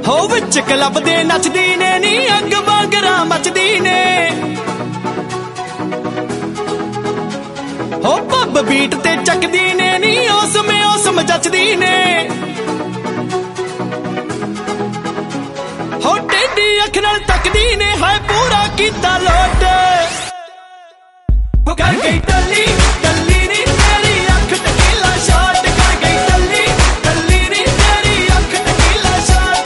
ਹੋ ਵਿੱਚ ਕਲੱਬ ਦੇ ਨੱਚਦੀ ਨੇ ਨੀ ਅੱਗ ਵਾਂਗਰਾਂ ਮੱਚਦੀ ਨੇ ਹੋ ਪੱਬ ਬੀਟ ਤੇ ਚੱਕਦੀ ਨੇ ਨੀ ਉਸ ਜੱਚਦੀ ਨੇ ਹੋ ਟੇਢੀ ਅੱਖ ਨਾਲ ਤੱਕਦੀ ਨੇ ਹਾਏ ਪੂਰਾ ਕੀਤਾ ਲੋਟ ਹੋ ਕਰ ਗਈ ਟੱਲੀ ਟੱਲੀ ਨੀ ਤੇਰੀ ਅੱਖ ਟਕੀਲਾ ਸ਼ਾਟ ਕਰ ਗਈ ਟੱਲੀ ਟੱਲੀ ਨੀ ਤੇਰੀ ਅੱਖ ਟਕੀਲਾ ਸ਼ਾਟ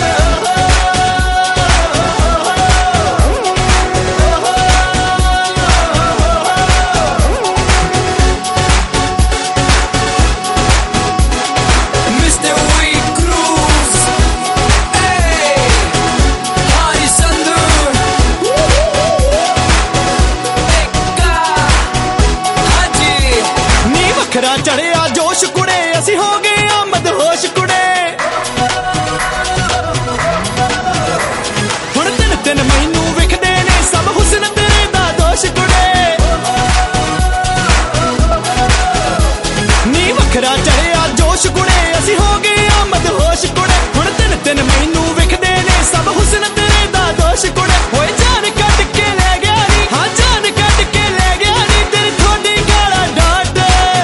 खरा चढ़िया जोश कुड़े असी हो गए मदहोश कुड़े हुण दिन दिन मैनू विखदे ने सब हुस्न तेरे दा दोष कुड़े नी वखरा चढ़िया जोश कुड़े असी हो गए मदहोश कुड़े हुण दिन दिन मैनू विखदे ने सब हुस्न तेरे दा दोष कुड़े होए जान कट के ले गया नी हाँ जान कट के ले गया नी तेरी थोड़ी गाला डाट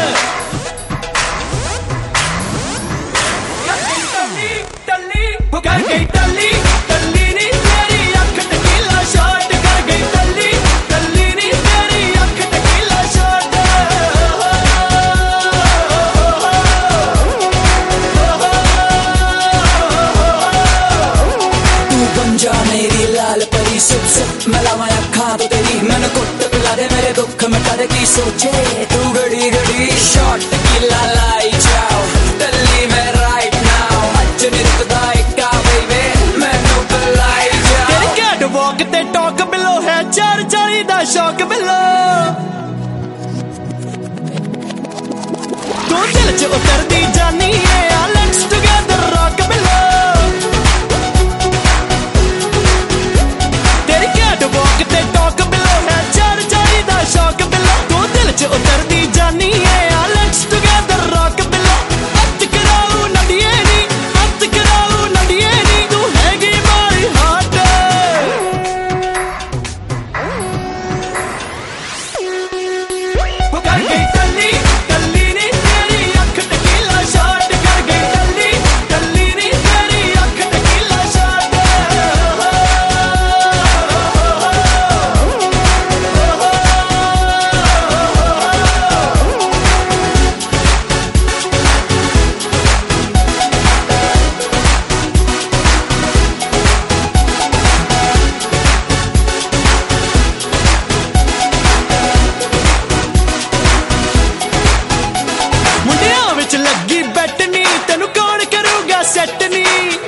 कर गई टल्ली टल्ली नी तेरी अख टकीला शॉट कर गई टल्ली टल्ली नी तेरी अख टकीला शॉट तू बन जा मेरी लाल परी सुप सुप मिलावा अखां तो तेरी मन कुट पिला दे मेरे दुख मिटा दे की सोचे तू घड़ी घड़ी शॉट टकीला लाई जाओ टल्ली में राइट नाउ अज नहीं रुकदा वॉक ते टॉक बिलो है 440 दा शौक बिलो तू दिल च उतरदी जानी है लेट्स टुगेदर रॉक बिलो तेरी कैट वॉक ते टॉक बिलो है 440 दा शौक बिलो तू दिल च उतरदी जानी है लेट्स टुगेदर रॉक बिलो अत कराऊ नडिए नी तू हैगी मारी हार्ट कर गई टल्ली टल्ली नी तेरी अख टकीला शॉट कर गई टल्ली टल्ली नी तेरी अख टकीला शॉट ਮੁੰਡਿਆਂ ਵਿੱਚ ਲੱਗੀ ਬੈਟ ਨੀ ਤੈਨੂੰ ਕੌਣ ਕਰੂਗਾ ਸੈੱਟ ਨੀ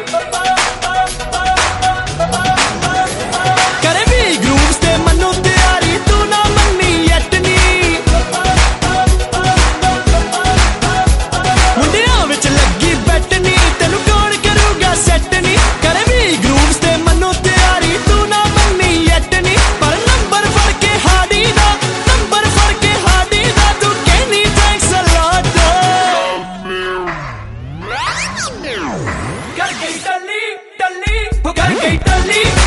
ਕਰੇ ਵੀ ਗਰੂਵਸ ਤੇ ਮਨੂੰ ਤਿਆਰੀ ਤੂੰ ਨਾ ਮੰਨੀ ਯੱਟ ਨੀ ਮੁੰਡਿਆਂ ਵਿੱਚ ਲੱਗੀ ਬੈਟ ਨੀ ਤੈਨੂੰ ਕੌਣ ਕਰੂਗਾ ਸੈੱਟ ਨੀ ਕਰੇ ਵੀ ਗਰੂਵਸ ਤੇ ਮਨੂੰ ਤਿਆਰੀ ਤੂੰ ਨਾ ਮੰਨੀ ਯੱਟ ਨੀ ਪਰ ਨੰਬਰ ਫੜ ਕੇ ਹਾੜੀ ਦਾ ਤੂੰ ਕਹਿਨੀ ਥੈਂਕਸ ਅ ਲੋਟ कर गई टल्ली टल्ली कर गई टल्ली